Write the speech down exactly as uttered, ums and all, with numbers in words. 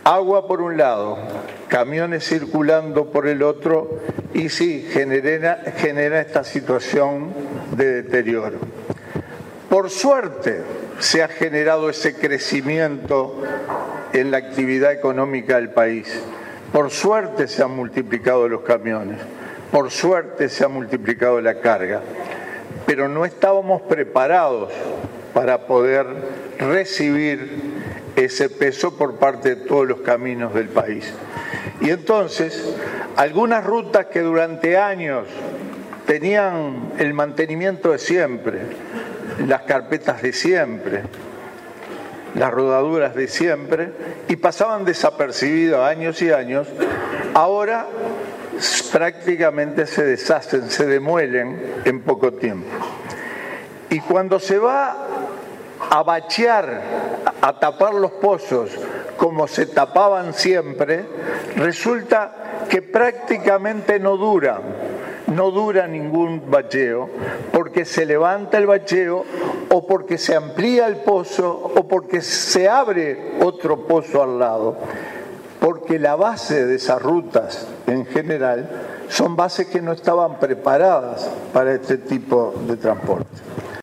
agua por un lado, camiones circulando por el otro, y sí, genera, genera esta situación de deterioro. Por suerte se ha generado ese crecimiento en la actividad económica del país. Por suerte se han multiplicado los camiones, por suerte se ha multiplicado la carga, pero no estábamos preparados para poder recibir ese peso por parte de todos los caminos del país. Y entonces, algunas rutas que durante años tenían el mantenimiento de siempre, las carpetas de siempre, las rodaduras de siempre, y pasaban desapercibidos años y años, ahora prácticamente se deshacen, se demuelen en poco tiempo. Y cuando se va a bachear, a tapar los pozos como se tapaban siempre, resulta que prácticamente no duran, no dura ningún bacheo, porque se levanta el bacheo o porque se amplía el pozo o porque se abre otro pozo al lado, porque la base de esas rutas en general son bases que no estaban preparadas para este tipo de transporte.